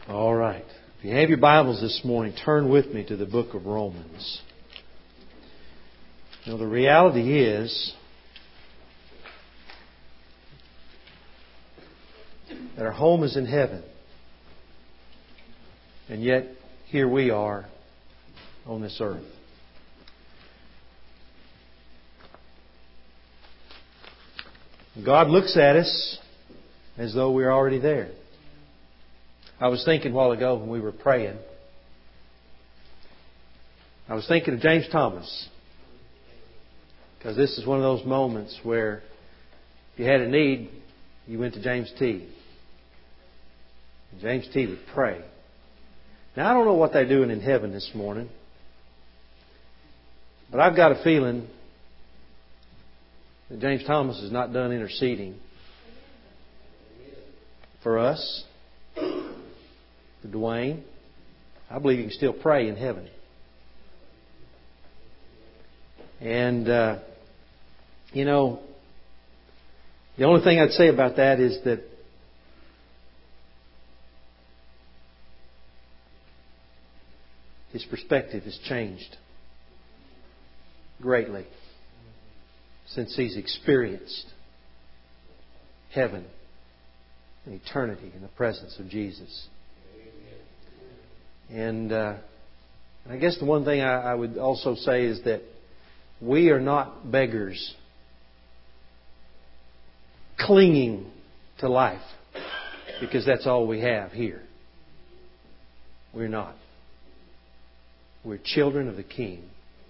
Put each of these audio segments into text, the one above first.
All right. If you have your Bibles this morning, turn with me to the book of Romans. The reality is that our home is in heaven. And yet, here we are on this earth. God looks at us as though we're already there. I was thinking a while ago when we were praying, I was thinking of James Thomas. Because this is one of those moments where if you had a need, you went to James T. And James T. would pray. Now, I don't know what they're doing in heaven this morning, but I've got a feeling that James Thomas is not done interceding for us, for Dwayne. I believe he can still pray in heaven. And, the only thing I'd say about that is that his perspective has changed greatly since he's experienced heaven and eternity in the presence of Jesus. And I guess the one thing I would also say is that we are not beggars clinging to life because that's all we have here. We're not. We're children of the King.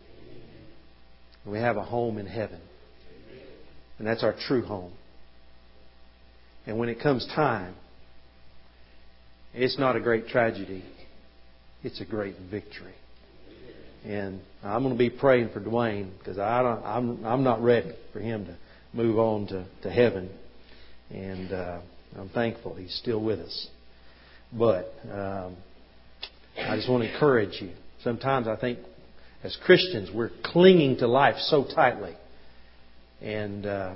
We have a home in heaven. And that's our true home. And when it comes time, it's not a great tragedy. It's a great victory. And I'm going to be praying for Dwayne because I'm not ready for him to move on to heaven. And I'm thankful he's still with us. But I just want to encourage you. Sometimes I think as Christians we're clinging to life so tightly. And I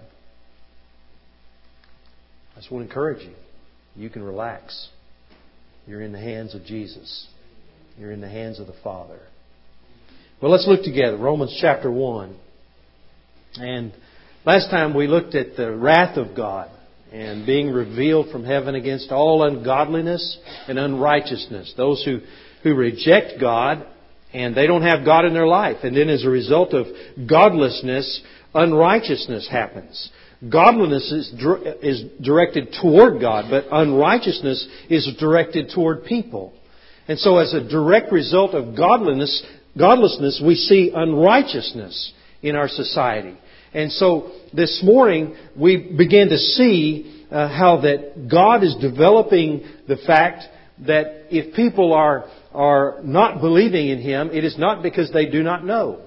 just want to encourage you. You can relax. You're in the hands of Jesus. You're in the hands of the Father. Well, let's look together. Romans chapter 1. And last time we looked at the wrath of God and being revealed from heaven against all ungodliness and unrighteousness. Those who reject God and they don't have God in their life. And then as a result of godlessness, unrighteousness happens. Godliness is directed toward God, but unrighteousness is directed toward people. And so as a direct result of godlessness, we see unrighteousness in our society. And so this morning we begin to see how that God is developing the fact that if people are not believing in Him, it is not because they do not know.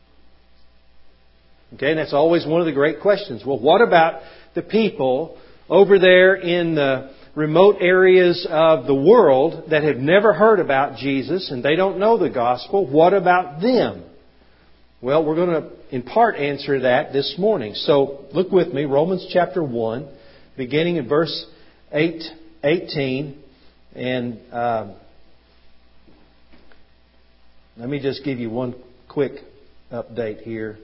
Okay, and that's always one of the great questions. Well, what about the people over there in the remote areas of the world that have never heard about Jesus and they don't know the gospel? What about them? Well, we're going to in part answer that this morning. So look with me, Romans chapter 1, beginning in verse 18. And let me just give you one quick update here.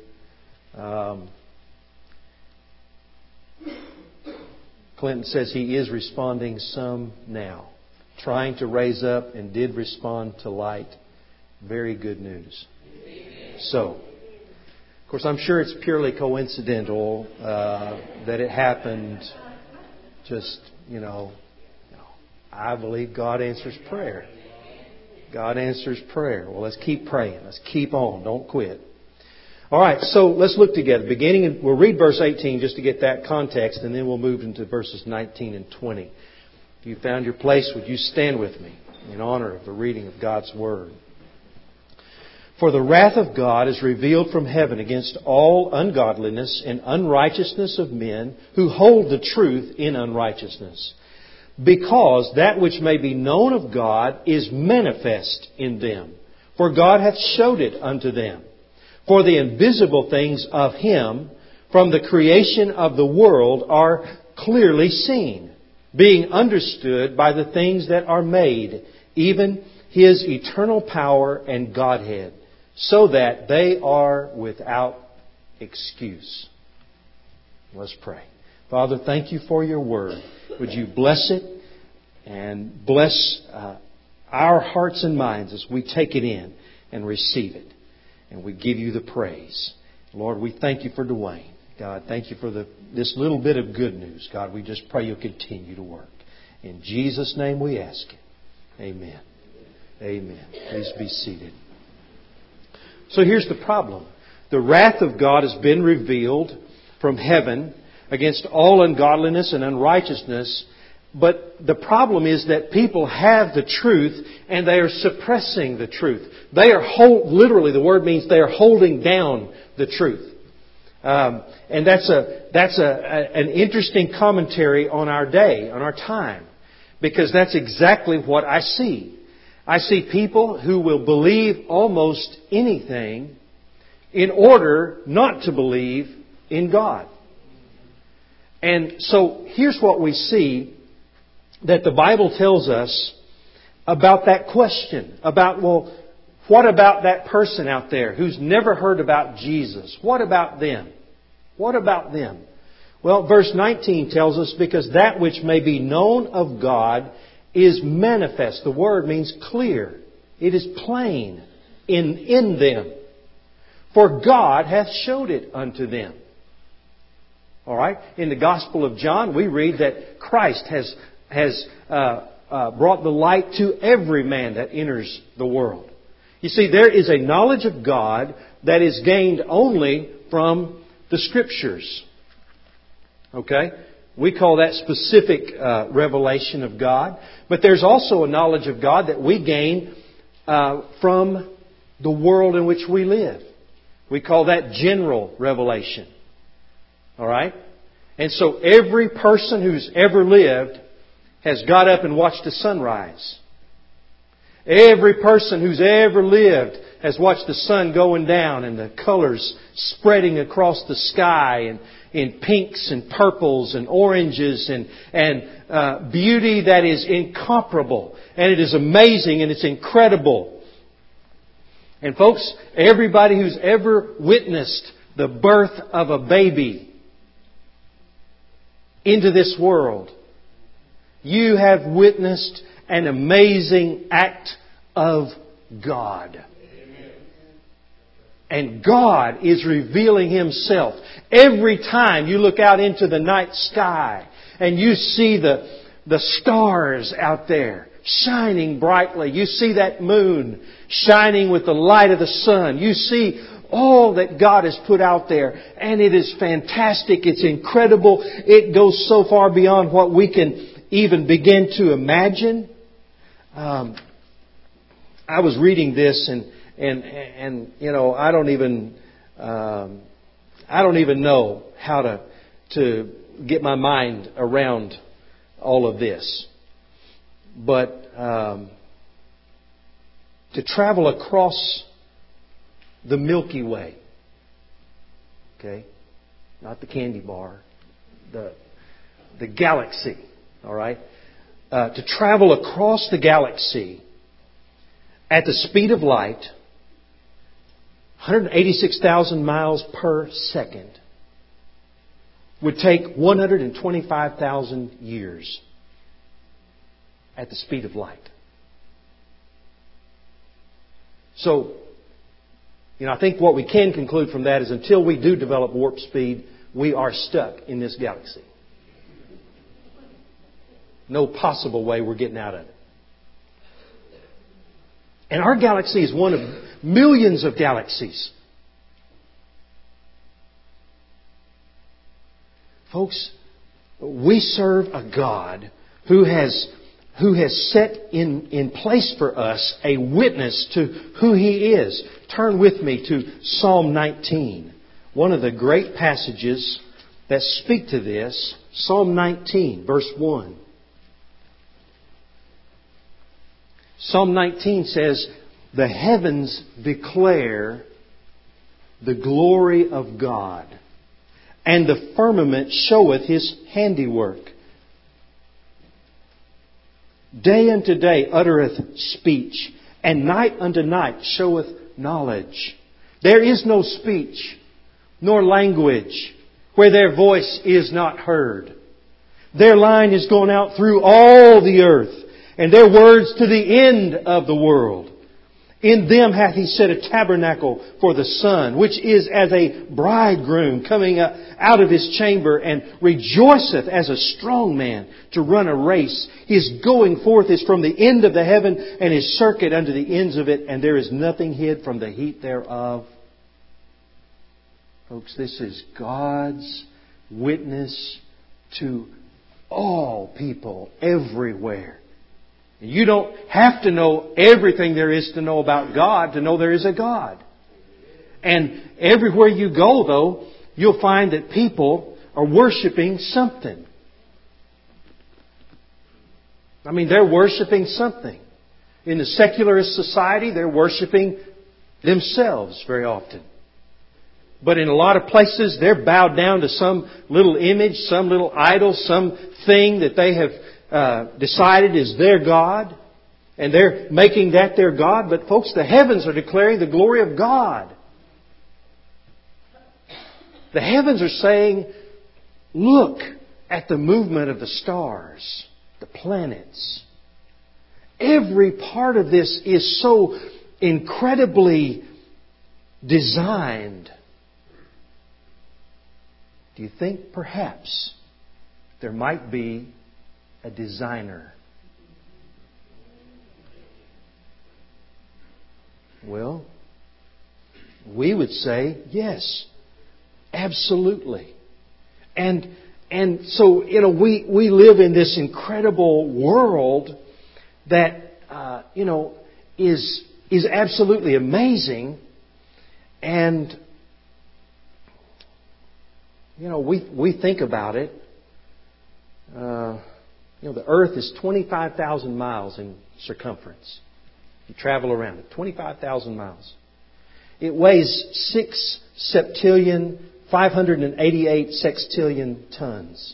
Clinton says he is responding some now. Trying to raise up and did respond to light. Very good news. So, of course, I'm sure it's purely coincidental that it happened just, I believe God answers prayer. God answers prayer. Well, let's keep praying. Let's keep on. Don't quit. All right, so let's look together. We'll read verse 18 just to get that context, and then we'll move into verses 19 and 20. If you found your place, would you stand with me in honor of the reading of God's Word? For the wrath of God is revealed from heaven against all ungodliness and unrighteousness of men who hold the truth in unrighteousness, because that which may be known of God is manifest in them, for God hath showed it unto them. For the invisible things of Him from the creation of the world are clearly seen, being understood by the things that are made, even His eternal power and Godhead, so that they are without excuse. Let's pray. Father, thank You for Your Word. Would You bless it and bless our hearts and minds as we take it in and receive it. And we give You the praise. Lord, we thank You for Dwayne. God, thank You for this little bit of good news. God, we just pray You'll continue to work. In Jesus' name we ask it. Amen. Amen. Please be seated. So here's the problem. The wrath of God has been revealed from heaven against all ungodliness and unrighteousness. But the problem is that people have the truth and they are suppressing the truth. They are literally, the word means they are holding down the truth. And that's an interesting commentary on our day, on our time, because that's exactly what I see. I see people who will believe almost anything in order not to believe in God. And so here's what we see that the Bible tells us about that question. About, well, what about that person out there who's never heard about Jesus? What about them? What about them? Well, verse 19 tells us, because that which may be known of God is manifest. The word means clear. It is plain in them. For God hath showed it unto them. All right? In the Gospel of John, we read that Christ has brought the light to every man that enters the world. You see, there is a knowledge of God that is gained only from the Scriptures. Okay? We call that specific revelation of God. But there's also a knowledge of God that we gain from the world in which we live. We call that general revelation. All right? And so every person who's ever lived has got up and watched the sunrise. Every person who's ever lived has watched the sun going down and the colors spreading across the sky and in pinks and purples and oranges and beauty that is incomparable. And it is amazing and it's incredible. And folks, everybody who's ever witnessed the birth of a baby into this world, you have witnessed an amazing act of God. And God is revealing Himself. Every time you look out into the night sky and you see the stars out there shining brightly. You see that moon shining with the light of the sun. You see all that God has put out there. And it is fantastic. It's incredible. It goes so far beyond what we can even begin to imagine. I was reading this and you know, I don't even know how to get my mind around all of this. But to travel across the Milky Way, okay, not the candy bar, the galaxy, all right, to travel across the galaxy at the speed of light, 186,000 miles per second, would take 125,000 years at the speed of light. So, you know, I think what we can conclude from that is until we do develop warp speed, we are stuck in this galaxy. No possible way we're getting out of it. And our galaxy is one of millions of galaxies. Folks, we serve a God who has set in place for us a witness to who He is. Turn with me to Psalm 19. One of the great passages that speak to this. Psalm 19, verse 1. Psalm 19 says, "The heavens declare the glory of God, and the firmament showeth His handiwork. Day unto day uttereth speech, and night unto night showeth knowledge. There is no speech, nor language, where their voice is not heard. Their line is gone out through all the earth, and their words to the end of the world. In them hath He set a tabernacle for the sun, which is as a bridegroom coming out of his chamber, and rejoiceth as a strong man to run a race. His going forth is from the end of the heaven, and His circuit unto the ends of it, and there is nothing hid from the heat thereof. Folks, this is God's witness to all people everywhere. You don't have to know everything there is to know about God to know there is a God. And everywhere you go, though, you'll find that people are worshiping something. I mean, they're worshiping something. In the secularist society, they're worshiping themselves very often. But in a lot of places, they're bowed down to some little image, some little idol, some thing that they have decided is their God. And they're making that their God. But folks, the heavens are declaring the glory of God. The heavens are saying, look at the movement of the stars, the planets. Every part of this is so incredibly designed. Do you think perhaps there might be a designer? Well, we would say yes, absolutely. And so, we live in this incredible world that, is absolutely amazing. And, we think about it. The earth is 25,000 miles in circumference. You travel around it, 25,000 miles. It weighs 6 septillion, 588 sextillion tons.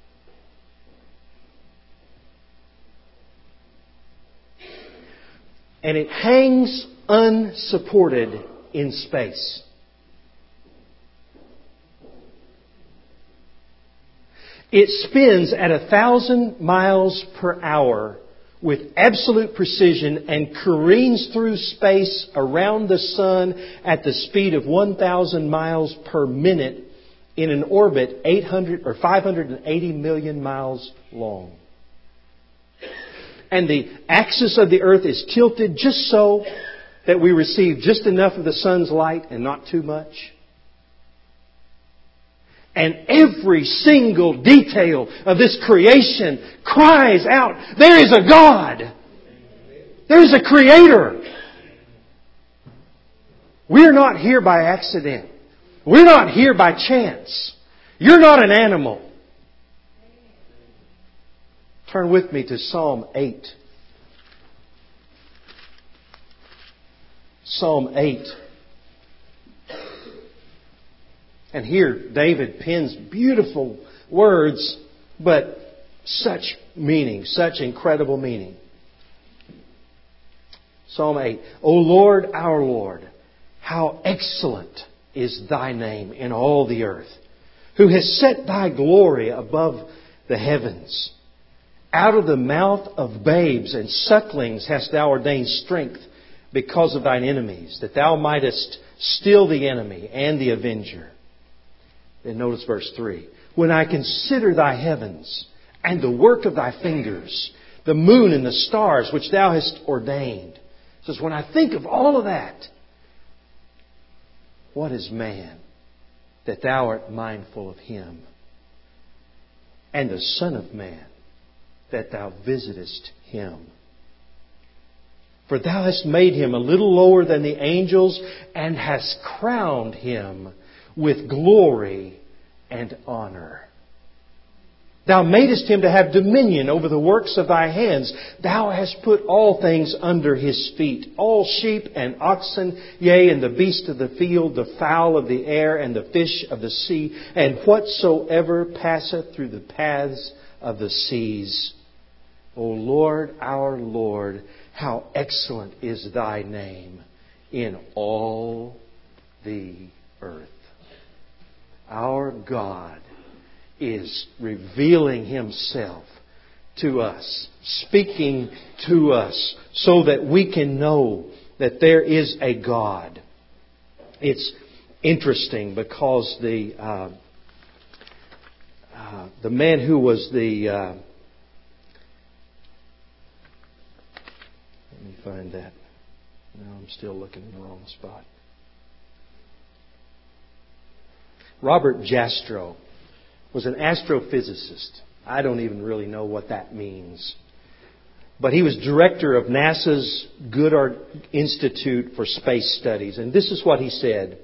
And it hangs unsupported in space. It spins at 1,000 miles per hour with absolute precision and careens through space around the sun at the speed of 1,000 miles per minute in an orbit 580 million miles long. And the axis of the earth is tilted just so that we receive just enough of the sun's light and not too much. And every single detail of this creation cries out, there is a God. There is a Creator. We're not here by accident. We're not here by chance. You're not an animal. Turn with me to Psalm 8. Psalm 8. And here David pens beautiful words, but such meaning, such incredible meaning. Psalm 8. O Lord, our Lord, how excellent is Thy name in all the earth, who has set Thy glory above the heavens. Out of the mouth of babes and sucklings hast Thou ordained strength because of Thine enemies, that Thou mightest still the enemy and the avenger. Then notice verse 3. When I consider Thy heavens and the work of Thy fingers, the moon and the stars which Thou hast ordained. It says, when I think of all of that, what is man that Thou art mindful of him? And the Son of Man that Thou visitest him. For Thou hast made him a little lower than the angels and hast crowned him with glory and honor. Thou madest him to have dominion over the works of Thy hands. Thou hast put all things under his feet, all sheep and oxen, yea, and the beast of the field, the fowl of the air, and the fish of the sea, and whatsoever passeth through the paths of the seas. O Lord, our Lord, how excellent is Thy name in all the earth. Our God is revealing Himself to us, speaking to us so that we can know that there is a God. It's interesting because the man who was let me find that. No, I'm still looking in the wrong spot. Robert Jastrow was an astrophysicist. I don't even really know what that means. But he was director of NASA's Goddard Institute for Space Studies. And this is what he said.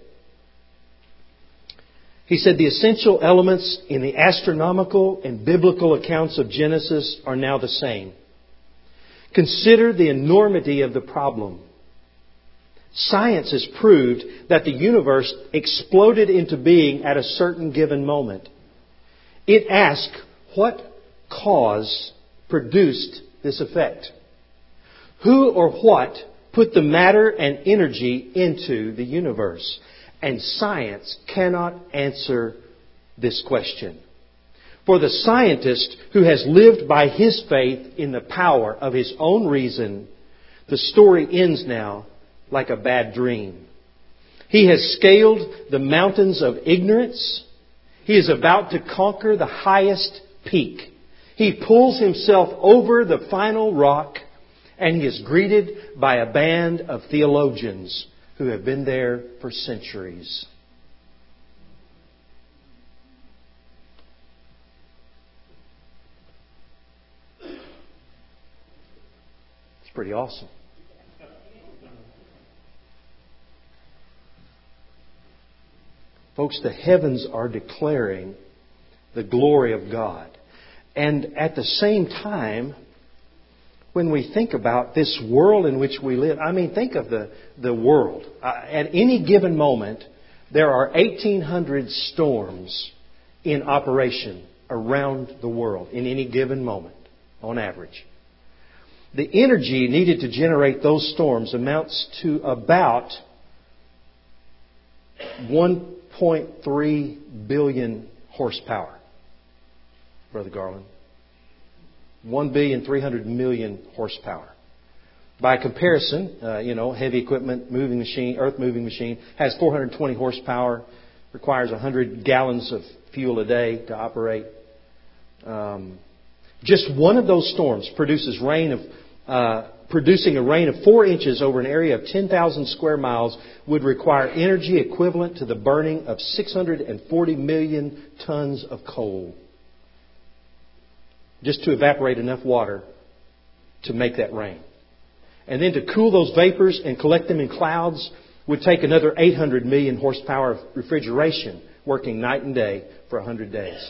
He said, the essential elements in the astronomical and biblical accounts of Genesis are now the same. Consider the enormity of the problem. Science has proved that the universe exploded into being at a certain given moment. It asks, what cause produced this effect? Who or what put the matter and energy into the universe? And science cannot answer this question. For the scientist who has lived by his faith in the power of his own reason, the story ends now like a bad dream. He has scaled the mountains of ignorance. He is about to conquer the highest peak. He pulls himself over the final rock, and he is greeted by a band of theologians who have been there for centuries. It's pretty awesome. Folks, the heavens are declaring the glory of God. And at the same time, when we think about this world in which we live, I mean, think of the world. At any given moment, there are 1,800 storms in operation around the world in any given moment, on average. The energy needed to generate those storms amounts to about 1.3 billion horsepower, Brother Garland. 1,300,000,000 horsepower. By comparison, heavy equipment, moving machine, earth moving machine, has 420 horsepower, requires 100 gallons of fuel a day to operate. Just one of those storms producing a rain of 4 inches over an area of 10,000 square miles would require energy equivalent to the burning of 640 million tons of coal. Just to evaporate enough water to make that rain. And then to cool those vapors and collect them in clouds would take another 800 million horsepower of refrigeration working night and day for 100 days.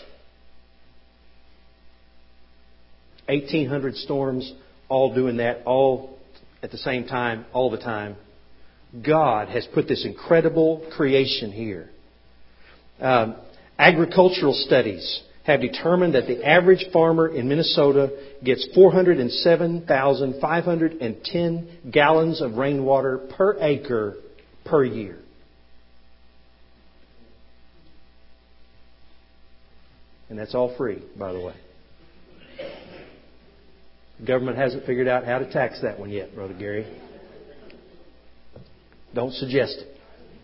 1,800 storms, all doing that, all at the same time, all the time. God has put this incredible creation here. Agricultural studies have determined that the average farmer in Minnesota gets 407,510 gallons of rainwater per acre per year. And that's all free, by the way. The government hasn't figured out how to tax that one yet, Brother Gary. Don't suggest it.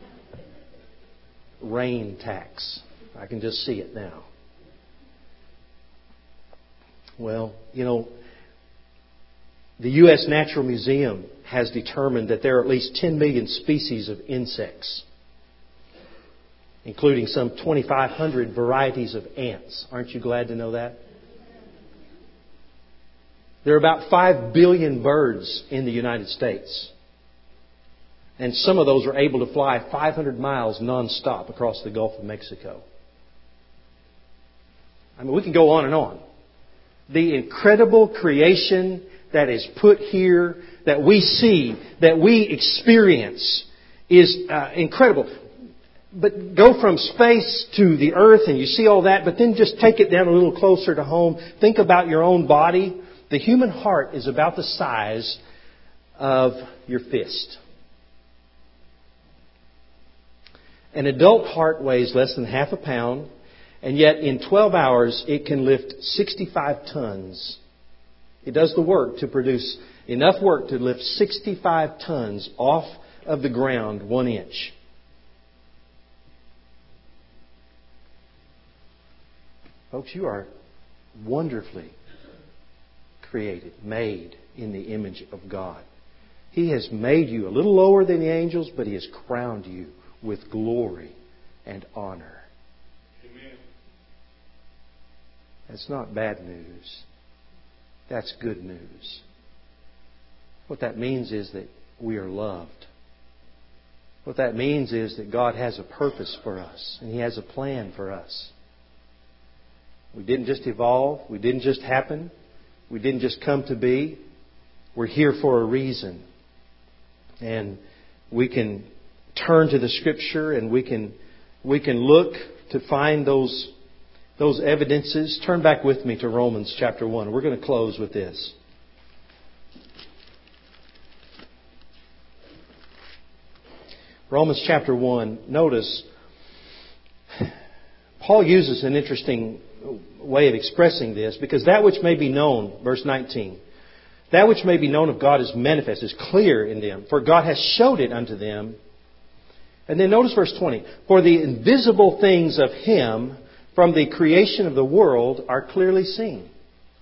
Rain tax. I can just see it now. Well, the U.S. Natural Museum has determined that there are at least 10 million species of insects, including some 2,500 varieties of ants. Aren't you glad to know that? There are about 5 billion birds in the United States. And some of those are able to fly 500 miles nonstop across the Gulf of Mexico. I mean, we can go on and on. The incredible creation that is put here, that we see, that we experience, is incredible. But go from space to the earth and you see all that, but then just take it down a little closer to home. Think about your own body. The human heart is about the size of your fist. An adult heart weighs less than half a pound, and yet in 12 hours it can lift 65 tons. It does the work to produce enough work to lift 65 tons off of the ground 1 inch. Folks, you are wonderfully created, made in the image of God. He has made you a little lower than the angels, but He has crowned you with glory and honor. Amen. That's not bad news. That's good news. What that means is that we are loved. What that means is that God has a purpose for us, and He has a plan for us. We didn't just evolve. We didn't just happen. We didn't just come to be. We're here for a reason. And we can turn to the Scripture and we can look to find those evidences. Turn back with me to Romans chapter 1. We're going to close with this. Romans chapter 1. Notice, Paul uses an interesting way of expressing this, because that which may be known, verse 19, that which may be known of God is manifest, is clear in them, for God has showed it unto them. And then notice verse 20, for the invisible things of Him from the creation of the world are clearly seen.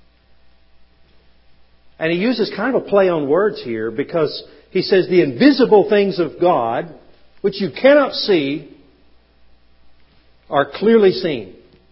And he uses kind of a play on words here, because he says the invisible things of God, which you cannot see, are clearly seen.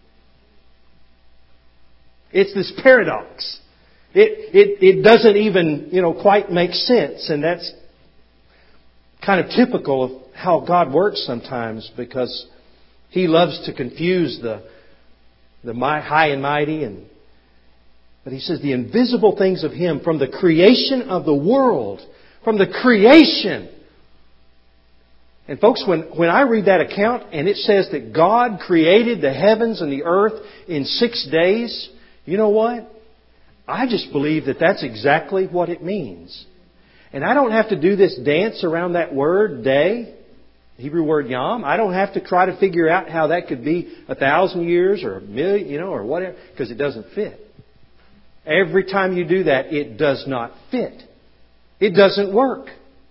It's this paradox. It doesn't even, quite make sense. And that's kind of typical of how God works sometimes, because He loves to confuse the high and mighty. But He says the invisible things of Him from the creation of the world. From the creation. And folks, when I read that account and it says that God created the heavens and the earth in 6 days, you know what? I just believe that that's exactly what it means. And I don't have to do this dance around that word, day, Hebrew word yom. I don't have to try to figure out how that could be 1,000 years or 1,000,000, or whatever, because it doesn't fit. Every time you do that, it does not fit. It doesn't work.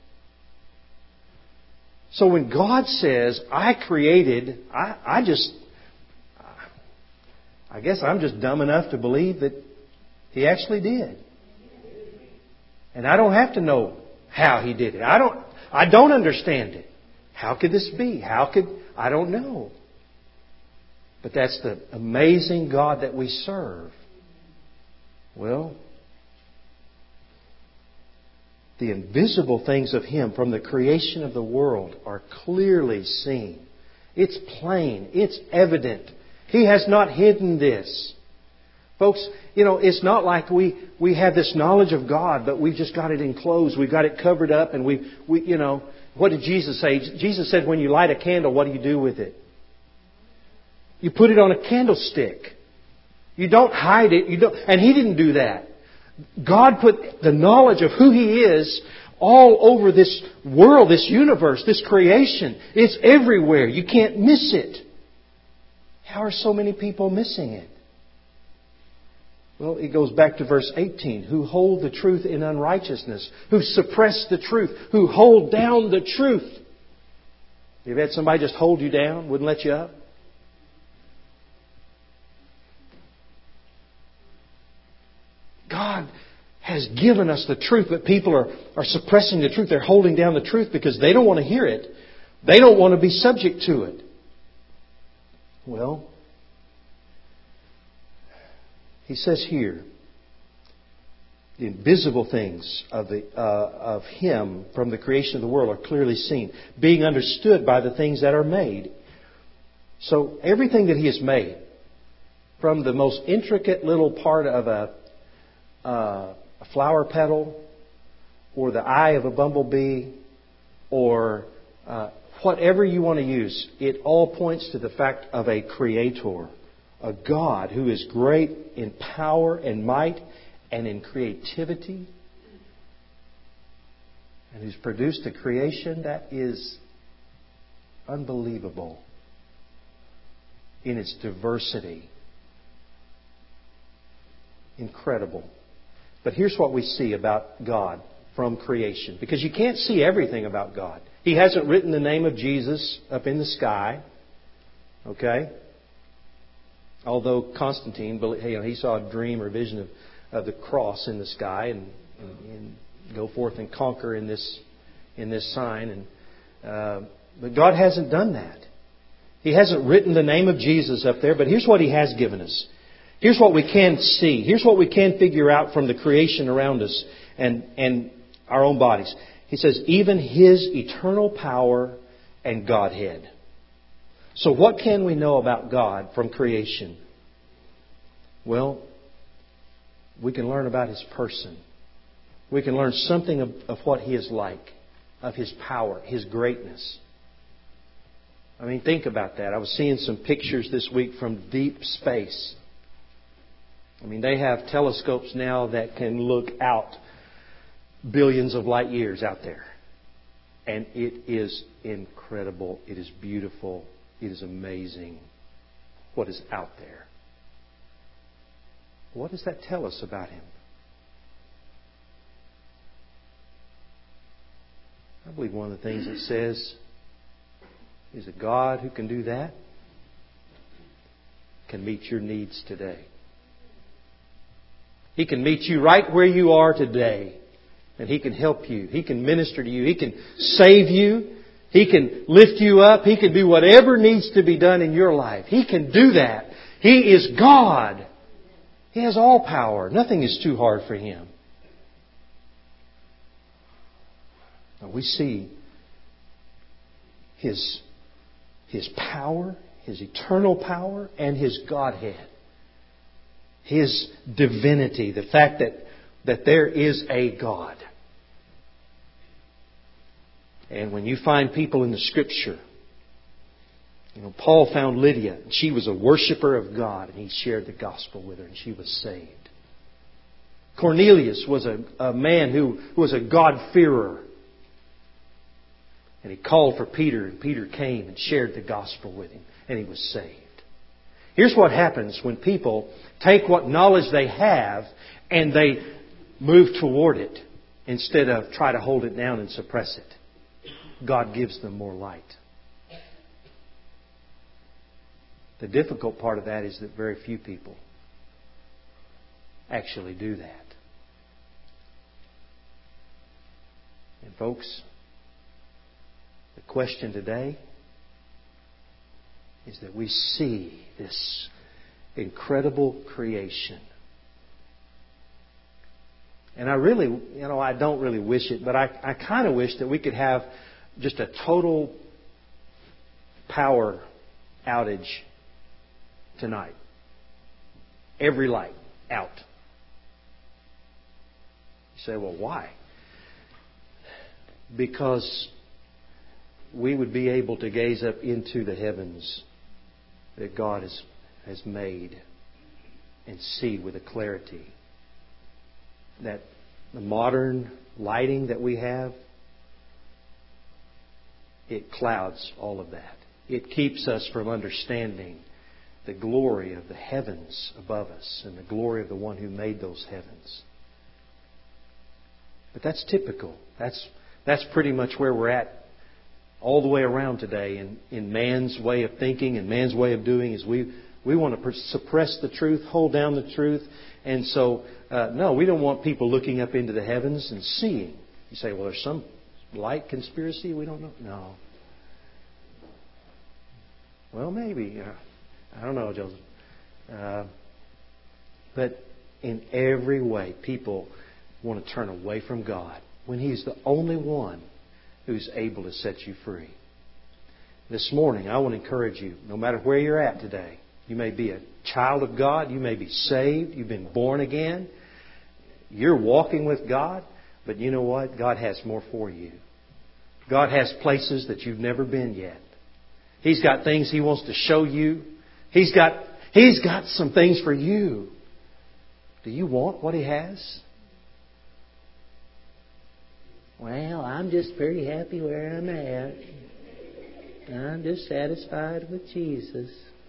So when God says, I created, I guess I'm just dumb enough to believe that He actually did. And I don't have to know how He did it. I don't understand it. How could this be? I don't know. But that's the amazing God that we serve. Well, the invisible things of Him from the creation of the world are clearly seen. It's plain. It's evident. He has not hidden this. Folks, it's not like we have this knowledge of God, but we've just got it enclosed. We've got it covered up, and we what did Jesus say? Jesus said, when you light a candle, what do you do with it? You put it on a candlestick. You don't hide it. And He didn't do that. God put the knowledge of who He is all over this world, this universe, this creation. It's everywhere. You can't miss it. How are so many people missing it? Well, it goes back to verse 18. Who hold the truth in unrighteousness. Who suppress the truth. Who hold down the truth. You've had somebody just hold you down, wouldn't let you up? God has given us the truth, but people are suppressing the truth. They're holding down the truth because they don't want to hear it. They don't want to be subject to it. Well, he says here, the invisible things of Him from the creation of the world are clearly seen, being understood by the things that are made. So everything that He has made, from the most intricate little part of a flower petal, or the eye of a bumblebee, or whatever you want to use, it all points to the fact of a Creator, a God who is great in power and might, and in creativity, and who's produced a creation that is unbelievable in its diversity. Incredible. But here's what we see about God from creation. Because you can't see everything about God. He hasn't written the name of Jesus up in the sky. Okay? Although Constantine, he saw a dream or vision of the cross in the sky and go forth and conquer in this sign. But God hasn't done that. He hasn't written the name of Jesus up there. But here's what He has given us. Here's what we can see. Here's what we can figure out from the creation around us and our own bodies. He says, even His eternal power and Godhead. So what can we know about God from creation? Well, we can learn about His person. We can learn something of what He is like, of His power, His greatness. I mean, think about that. I was seeing some pictures this week from deep space. I mean, they have telescopes now that can look out billions of light years out there. And it is incredible. It is beautiful. It is amazing what is out there. What does that tell us about Him? I believe one of the things it says is a God who can do that can meet your needs today. He can meet you right where you are today. And He can help you. He can minister to you. He can save you. He can lift you up. He can do whatever needs to be done in your life. He can do that. He is God. He has all power. Nothing is too hard for Him. Now we see His power, His eternal power, and His Godhead. His divinity. The fact that there is a God. And when you find people in the Scripture, Paul found Lydia. And she was a worshiper of God. And he shared the gospel with her. And she was saved. Cornelius was a man who was a God-fearer. And he called for Peter. And Peter came and shared the gospel with him. And he was saved. Here's what happens when people take what knowledge they have and they move toward it instead of try to hold it down and suppress it. God gives them more light. The difficult part of that is that very few people actually do that. And folks, the question today is that we see this incredible creation. And I really, I don't really wish it, but I kind of wish that we could have just a total power outage tonight. Every light out. You say, well, why? Because we would be able to gaze up into the heavens that God has made and see with a clarity that the modern lighting that we have, it clouds all of that. It keeps us from understanding the glory of the heavens above us and the glory of the one who made those heavens. But that's typical. That's pretty much where we're at all the way around today in man's way of thinking and man's way of doing is we want to suppress the truth, hold down the truth. And so, no, we don't want people looking up into the heavens and seeing. You say, well, there's some light conspiracy we don't know. No. Well, maybe. I don't know, Joseph. But in every way, people want to turn away from God when He's the only one who's able to set you free. This morning, I want to encourage you, no matter where you're at today, you may be a child of God, you may be saved, you've been born again, you're walking with God, but you know what? God has more for you. God has places that you've never been yet. He's got things He wants to show you. He's got some things for you. Do you want what He has? Well, I'm just pretty happy where I'm at. I'm just satisfied with Jesus.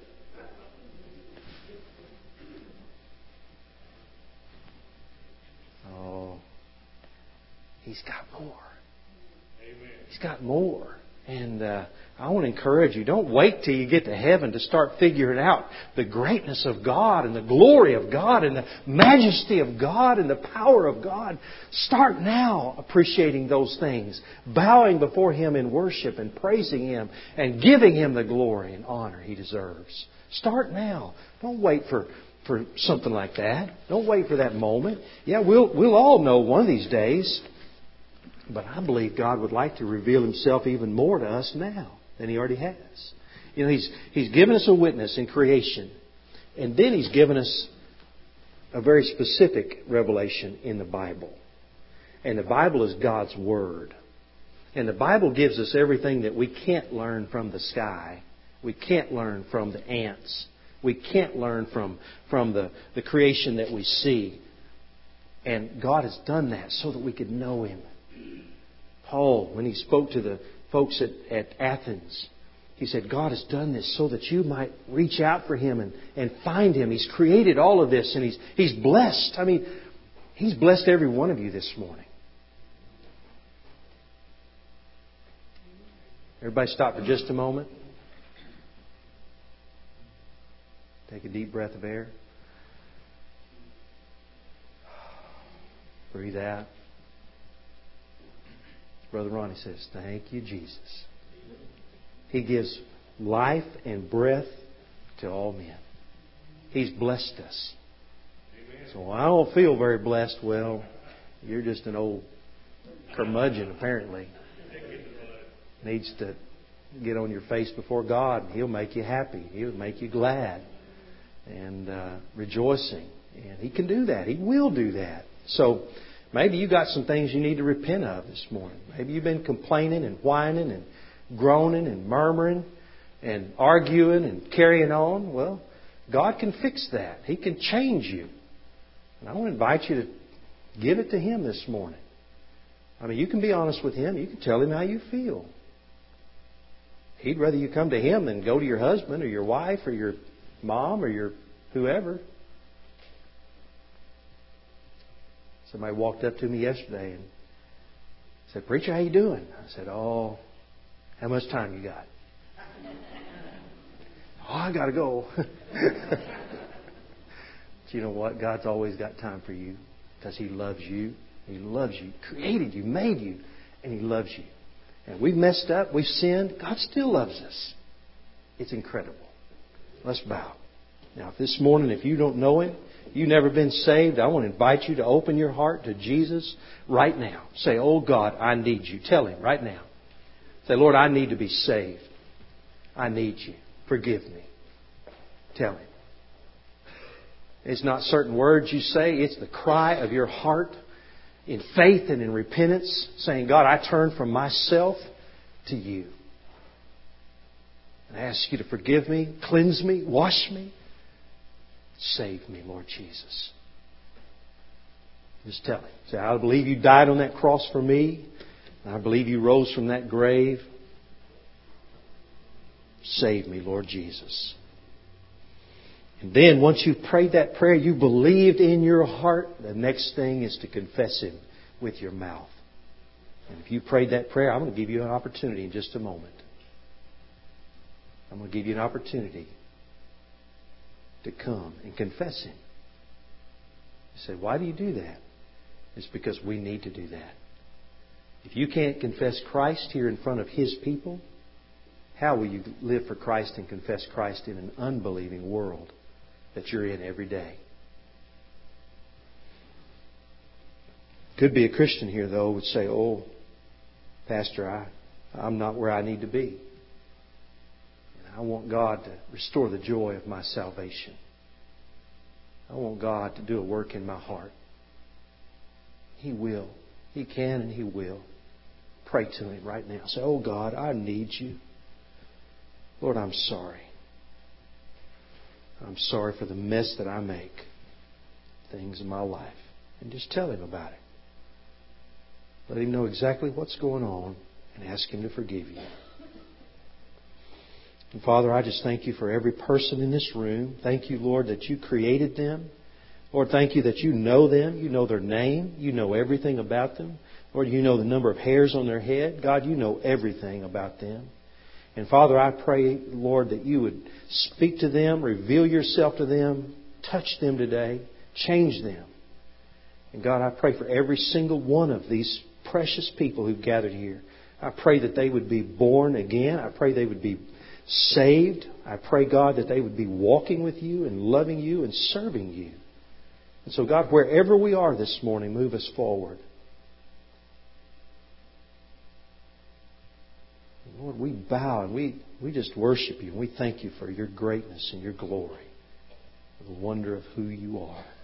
Oh, He's got more. Amen. He's got more. And I want to encourage you, don't wait till you get to heaven to start figuring out the greatness of God and the glory of God and the majesty of God and the power of God. Start now appreciating those things, bowing before Him in worship and praising Him and giving Him the glory and honor He deserves. Start now. Don't wait for something like that. Don't wait for that moment. Yeah, we'll all know one of these days. But I believe God would like to reveal Himself even more to us now than He already has. You know, He's given us a witness in creation. And then He's given us a very specific revelation in the Bible. And the Bible is God's Word. And the Bible gives us everything that we can't learn from the sky. We can't learn from the ants. We can't learn from the creation that we see. And God has done that so that we could know Him. Paul, when he spoke to the folks at Athens, he said, God has done this so that you might reach out for Him and find Him. He's created all of this and He's blessed. I mean, He's blessed every one of you this morning. Everybody stop for just a moment. Take a deep breath of air. Breathe out. Brother Ronnie says, thank you, Jesus. He gives life and breath to all men. He's blessed us. Amen. So I don't feel very blessed. Well, you're just an old curmudgeon, apparently. Needs to get on your face before God. He'll make you happy. He'll make you glad and rejoicing. And He can do that. He will do that. So maybe you got some things you need to repent of this morning. Maybe you've been complaining and whining and groaning and murmuring and arguing and carrying on. Well, God can fix that. He can change you. And I want to invite you to give it to Him this morning. I mean, you can be honest with Him. You can tell Him how you feel. He'd rather you come to Him than go to your husband or your wife or your mom or your whoever. Somebody walked up to me yesterday and said, Preacher, how you doing? I said, oh, how much time you got? Oh, I got to go. But you know what? God's always got time for you because He loves you. He loves you. Created you, made you, and He loves you. And we've messed up. We've sinned. God still loves us. It's incredible. Let's bow. Now, this morning, if you don't know Him, you've never been saved, I want to invite you to open your heart to Jesus right now. Say, oh God, I need you. Tell Him right now. Say, Lord, I need to be saved. I need you. Forgive me. Tell Him. It's not certain words you say. It's the cry of your heart in faith and in repentance, saying, God, I turn from myself to you. And I ask you to forgive me, cleanse me, wash me. Save me, Lord Jesus. Just tell Him. Say, I believe you died on that cross for me. And I believe you rose from that grave. Save me, Lord Jesus. And then once you've prayed that prayer, you believed in your heart, the next thing is to confess Him with your mouth. And if you prayed that prayer, I'm going to give you an opportunity in just a moment. I'm going to give you an opportunity to come and confess Him. You say, why do you do that? It's because we need to do that. If you can't confess Christ here in front of His people, how will you live for Christ and confess Christ in an unbelieving world that you're in every day? Could be a Christian here, though, would say, oh, Pastor, I'm not where I need to be. I want God to restore the joy of my salvation. I want God to do a work in my heart. He will. He can and He will. Pray to Him right now. Say, oh God, I need you. Lord, I'm sorry. I'm sorry for the mess that I make. things in my life. And just tell Him about it. Let Him know exactly what's going on and ask Him to forgive you. And Father, I just thank You for every person in this room. Thank You, Lord, that You created them. Lord, thank You that You know them. You know their name. You know everything about them. Lord, You know the number of hairs on their head. God, You know everything about them. And Father, I pray, Lord, that You would speak to them, reveal Yourself to them, touch them today, change them. And God, I pray for every single one of these precious people who've gathered here. I pray that they would be born again. I pray they would be saved. I pray, God, that they would be walking with You and loving You and serving You. And so, God, wherever we are this morning, move us forward. Lord, we bow and we just worship You. And we thank You for Your greatness and Your glory, the wonder of who You are.